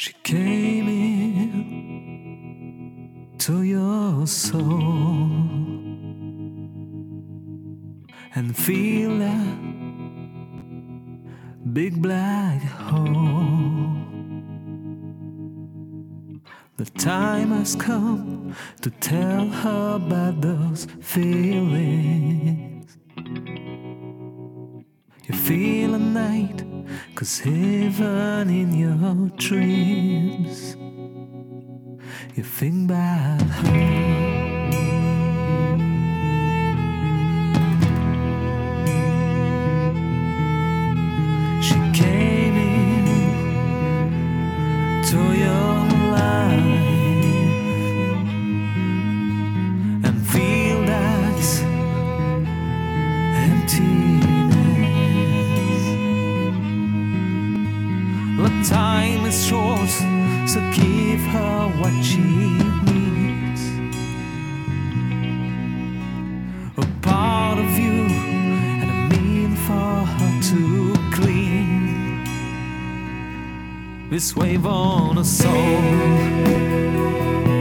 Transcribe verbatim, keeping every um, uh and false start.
She came in to your soul and feel that big black hole. The time has come to tell her about those feelings. You feel a night, 'cause even in your dreams you think about her. She came in to your life and feel that emptiness. The time is short, so give her what she needs. A part of you, and a mean for her to clean. This wave on her soul.